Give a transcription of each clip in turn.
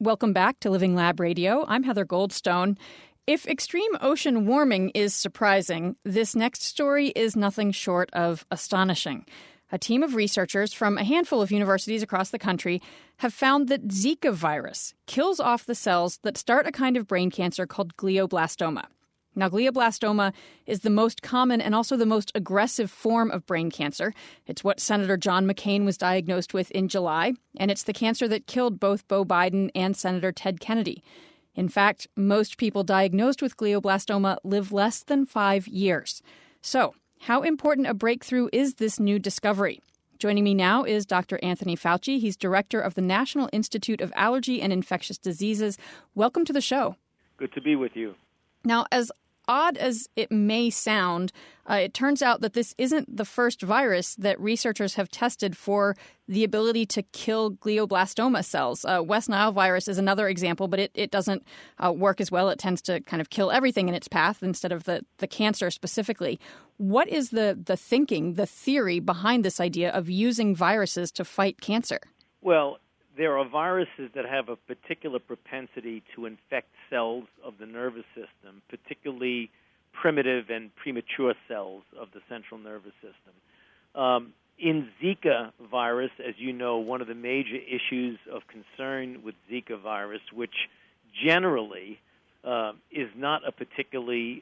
Welcome back to Living Lab Radio. I'm Heather Goldstone. If extreme ocean warming is surprising, this next story is nothing short of astonishing. A team of researchers from a handful of universities across the country have found that Zika virus kills off the cells that start a kind of brain cancer called glioblastoma. Now, glioblastoma is the most common and also the most aggressive form of brain cancer. It's what Senator John McCain was diagnosed with in July, and it's the cancer that killed both Beau Biden and Senator Ted Kennedy. In fact, most people diagnosed with glioblastoma live less than 5 years. So, how important a breakthrough is this new discovery? Joining me now is Dr. Anthony Fauci. He's director of the National Institute of Allergy and Infectious Diseases. Welcome to the show. Good to be with you. Now, as odd as it may sound, it turns out that this isn't the first virus that researchers have tested for the ability to kill glioblastoma cells. West Nile virus is another example, but it doesn't work as well. It tends to kind of kill everything in its path instead of the cancer specifically. What is the thinking, the theory behind this idea of using viruses to fight cancer? Well, there are viruses that have a particular propensity to infect cells of the nervous system, particularly primitive and premature cells of the central nervous system. In Zika virus, as you know, one of the major issues of concern with Zika virus, which generally is not a particularly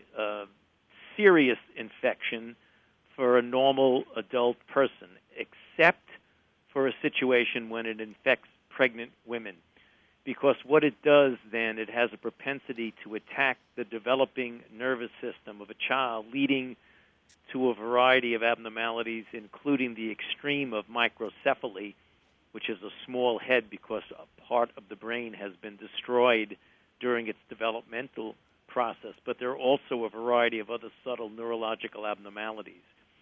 serious infection for a normal adult person, except for a situation when it infects pregnant women. Because what it does then, it has a propensity to attack the developing nervous system of a child, leading to a variety of abnormalities, including the extreme of microcephaly, which is a small head because a part of the brain has been destroyed during its developmental process. But there are also a variety of other subtle neurological abnormalities.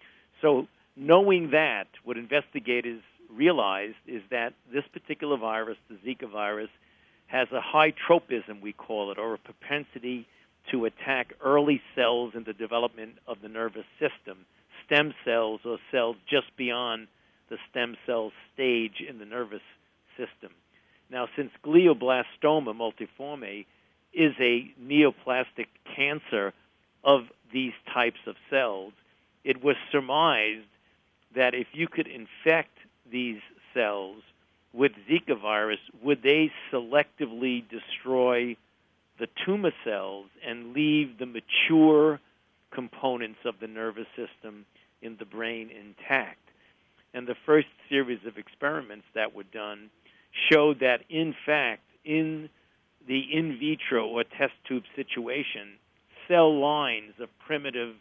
So knowing that, what investigators realized is that this particular virus, the Zika virus, has a high tropism, we call it, or a propensity to attack early cells in the development of the nervous system, stem cells or cells just beyond the stem cell stage in the nervous system. Now, since glioblastoma multiforme is a neoplastic cancer of these types of cells, it was surmised that if you could infect these cells with Zika virus, would they selectively destroy the tumor cells and leave the mature components of the nervous system in the brain intact? And the first series of experiments that were done showed that, in fact, in the in vitro or test tube situation, cell lines of primitive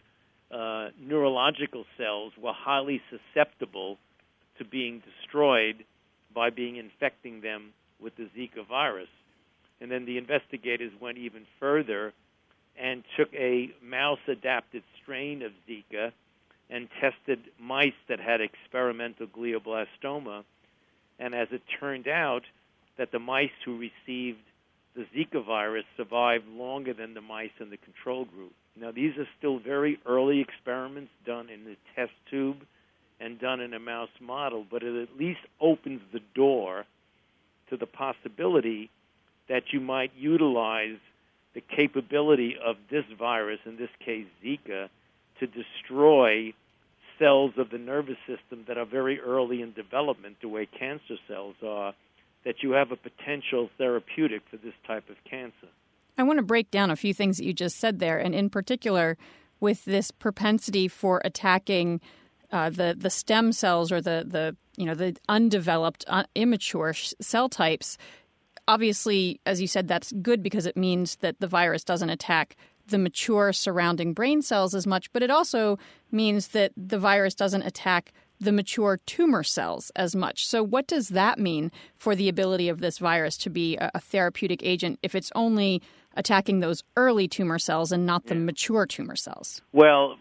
neurological cells were highly susceptible to being destroyed by being infecting them with the Zika virus. And then the investigators went even further and took a mouse-adapted strain of Zika and tested mice that had experimental glioblastoma. And as it turned out, that the mice who received the Zika virus survived longer than the mice in the control group. Now, these are still very early experiments done in the test tube and done in a mouse model, but it at least opens the door to the possibility that you might utilize the capability of this virus, in this case Zika, to destroy cells of the nervous system that are very early in development, the way cancer cells are, that you have a potential therapeutic for this type of cancer. I want to break down a few things that you just said there, and in particular with this propensity for attacking the stem cells or the undeveloped, immature cell types. Obviously, as you said, that's good because it means that the virus doesn't attack the mature surrounding brain cells as much, but it also means that the virus doesn't attack the mature tumor cells as much. So what does that mean for the ability of this virus to be a therapeutic agent if it's only attacking those early tumor cells and not the mature tumor cells? Well,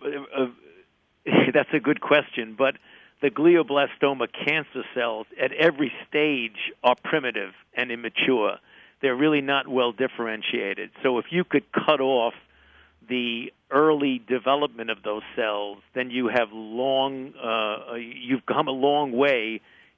that's a good question, but the glioblastoma cancer cells at every stage are primitive and immature. They're really not well differentiated. So if you could cut off the early development of those cells, then you have you've come a long way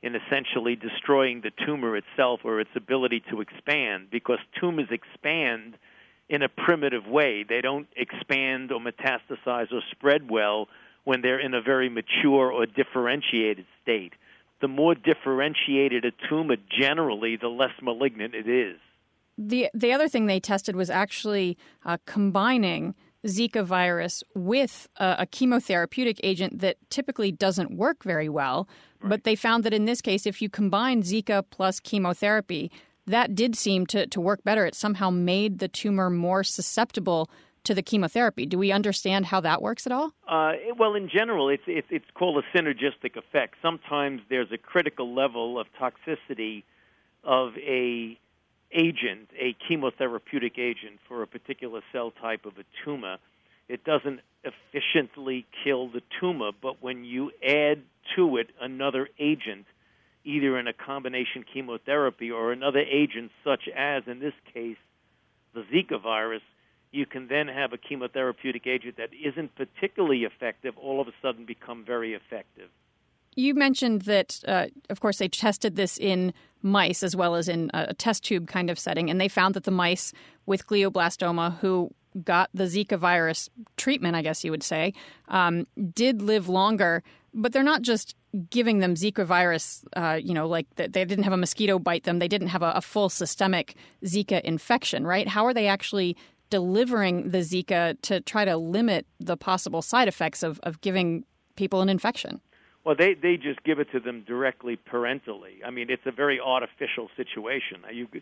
in essentially destroying the tumor itself or its ability to expand, because tumors expand in a primitive way. They don't expand or metastasize or spread well when they're in a very mature or differentiated state. The more differentiated a tumor, generally, the less malignant it is. The other thing they tested was actually combining Zika virus with a chemotherapeutic agent that typically doesn't work very well. Right. But they found that in this case, if you combine Zika plus chemotherapy, that did seem to work better. It somehow made the tumor more susceptible to the chemotherapy. Do we understand how that works at all? Well, in general, it's called a synergistic effect. Sometimes there's a critical level of toxicity of a chemotherapeutic agent for a particular cell type of a tumor. It doesn't efficiently kill the tumor, but when you add to it another agent, either in a combination chemotherapy or another agent such as, in this case, the Zika virus, you can then have a chemotherapeutic agent that isn't particularly effective all of a sudden become very effective. You mentioned that, of course, they tested this in mice as well as in a test tube kind of setting, and they found that the mice with glioblastoma who got the Zika virus treatment, I guess you would say, did live longer. But they're not just giving them Zika virus, like they didn't have a mosquito bite them. They didn't have a full systemic Zika infection, right? How are they actually delivering the Zika to try to limit the possible side effects of giving people an infection? Well, they just give it to them directly parentally. I mean, it's a very artificial situation.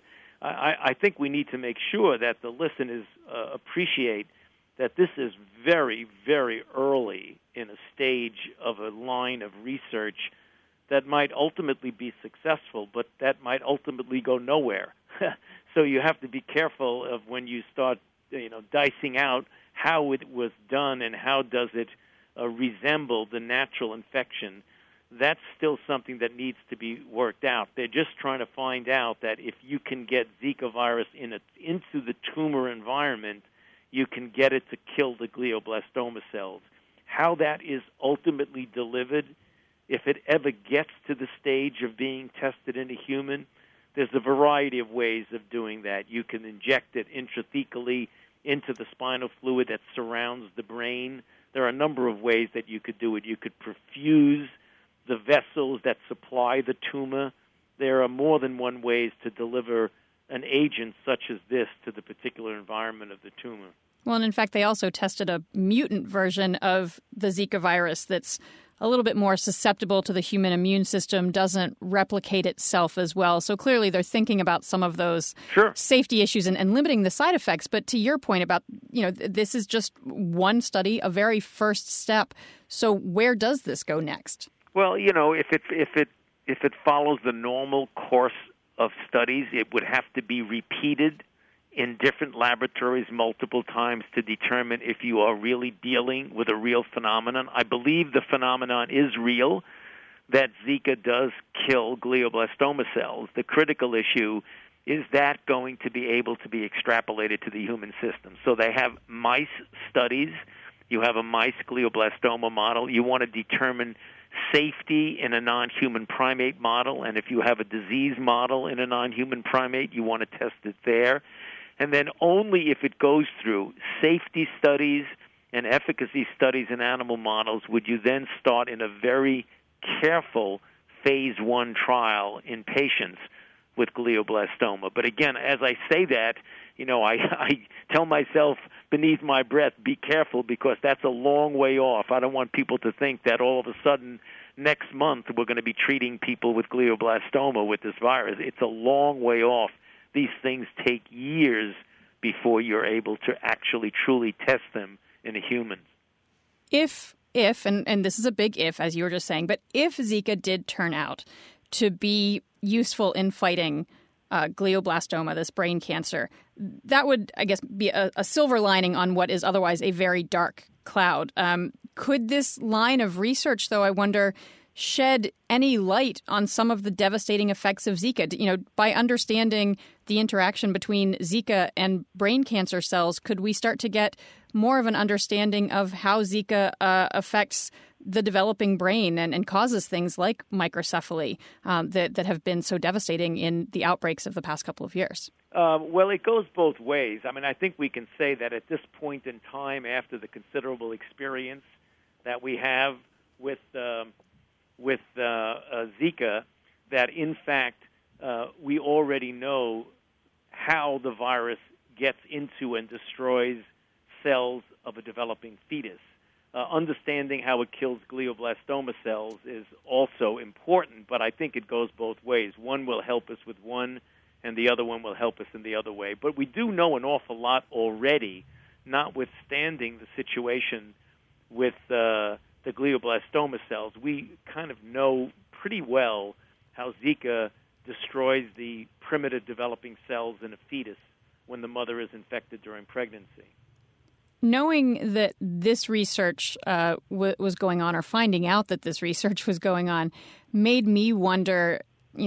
I think we need to make sure that the listeners appreciate that this is very, very early in a stage of a line of research that might ultimately be successful, but that might ultimately go nowhere. So you have to be careful of when you start, dicing out how it was done and how does it resemble the natural infection. That's still something that needs to be worked out. They're just trying to find out that if you can get Zika virus into the tumor environment, you can get it to kill the glioblastoma cells. How that is ultimately delivered, if it ever gets to the stage of being tested in a human, there's a variety of ways of doing that. You can inject it intrathecally into the spinal fluid that surrounds the brain. There are a number of ways that you could do it. You could perfuse the vessels that supply the tumor. There are more than one ways to deliver an agent such as this to the particular environment of the tumor. Well, and in fact, they also tested a mutant version of the Zika virus that's a little bit more susceptible to the human immune system, doesn't replicate itself as well. So clearly they're thinking about some of those safety issues and limiting the side effects. But to your point about, this is just one study, a very first step. So where does this go next? Well, if it follows the normal course of studies, it would have to be repeated in different laboratories multiple times to determine if you are really dealing with a real phenomenon. I believe the phenomenon is real, that Zika does kill glioblastoma cells. The critical issue is that going to be able to be extrapolated to the human system. So they have mice studies. You have a mice glioblastoma model. You want to determine safety in a non-human primate model, and if you have a disease model in a non-human primate, you want to test it there. And then only if it goes through safety studies and efficacy studies in animal models would you then start in a very careful phase 1 trial in patients with glioblastoma. But again, as I say that, I tell myself beneath my breath, be careful, because that's a long way off. I don't want people to think that all of a sudden next month we're going to be treating people with glioblastoma with this virus. It's a long way off. These things take years before you're able to actually truly test them in a human. If and this is a big if, as you were just saying, but if Zika did turn out to be useful in fighting glioblastoma, this brain cancer, that would, I guess, be a silver lining on what is otherwise a very dark cloud. Could this line of research, though, I wonder, shed any light on some of the devastating effects of Zika? By understanding the interaction between Zika and brain cancer cells, could we start to get more of an understanding of how Zika affects the developing brain and causes things like microcephaly that have been so devastating in the outbreaks of the past couple of years? Well, it goes both ways. I mean, I think we can say that at this point in time, after the considerable experience that we have with Zika, that in fact we already know how the virus gets into and destroys cells of a developing fetus. Understanding how it kills glioblastoma cells is also important, but I think it goes both ways. One will help us with one, and the other one will help us in the other way. But we do know an awful lot already, notwithstanding the situation with the glioblastoma cells. We kind of know pretty well how Zika destroys the primitive developing cells in a fetus when the mother is infected during pregnancy. Knowing that this research was going on, or finding out that this research was going on, made me wonder,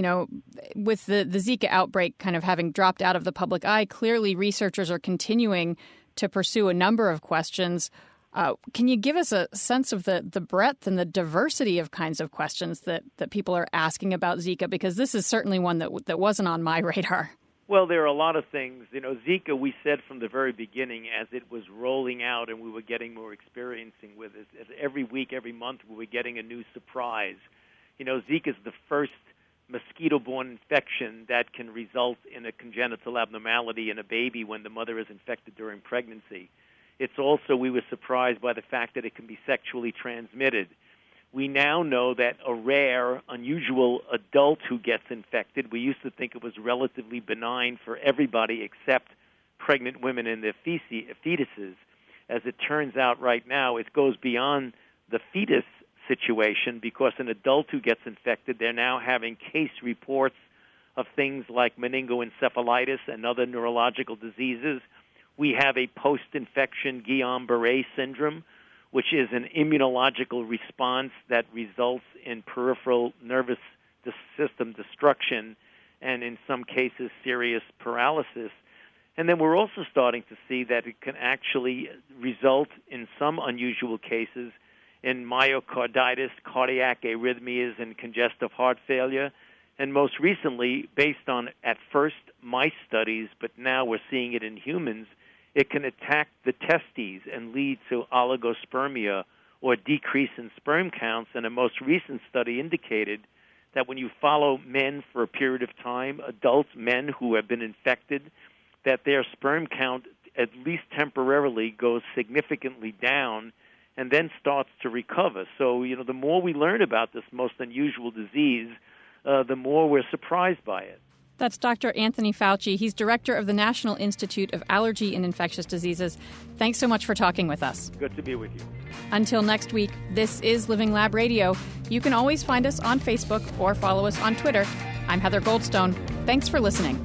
with the Zika outbreak kind of having dropped out of the public eye, clearly researchers are continuing to pursue a number of questions. Can you give us a sense of the breadth and the diversity of kinds of questions that people are asking about Zika? Because this is certainly one that wasn't on my radar. Well, there are a lot of things. Zika, we said from the very beginning, as it was rolling out and we were getting more experiencing with it, as every week, every month, we were getting a new surprise. Zika is the first mosquito-borne infection that can result in a congenital abnormality in a baby when the mother is infected during pregnancy. It's also, we were surprised by the fact that it can be sexually transmitted. We now know that a rare, unusual adult who gets infected, we used to think it was relatively benign for everybody except pregnant women and their fetuses. As it turns out right now, it goes beyond the fetus situation, because an adult who gets infected, they're now having case reports of things like meningoencephalitis and other neurological diseases. We have a post-infection Guillain-Barré syndrome, which is an immunological response that results in peripheral nervous system destruction and, in some cases, serious paralysis. And then we're also starting to see that it can actually result, in some unusual cases, in myocarditis, cardiac arrhythmias, and congestive heart failure. And most recently, based on, at first, mice studies, but now we're seeing it in humans, it can attack the testes and lead to oligospermia, or decrease in sperm counts. And a most recent study indicated that when you follow men for a period of time, adult men who have been infected, that their sperm count, at least temporarily, goes significantly down and then starts to recover. So, the more we learn about this most unusual disease, the more we're surprised by it. That's Dr. Anthony Fauci. He's director of the National Institute of Allergy and Infectious Diseases. Thanks so much for talking with us. Good to be with you. Until next week, this is Living Lab Radio. You can always find us on Facebook or follow us on Twitter. I'm Heather Goldstone. Thanks for listening.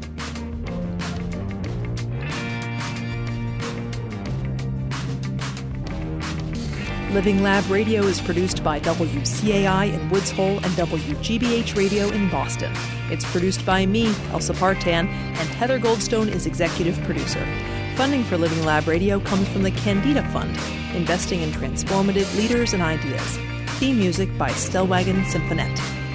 Living Lab Radio is produced by WCAI in Woods Hole and WGBH Radio in Boston. It's produced by me, Elsa Partan, and Heather Goldstone is executive producer. Funding for Living Lab Radio comes from the Candida Fund, investing in transformative leaders and ideas. Theme music by Stellwagen Symphonette.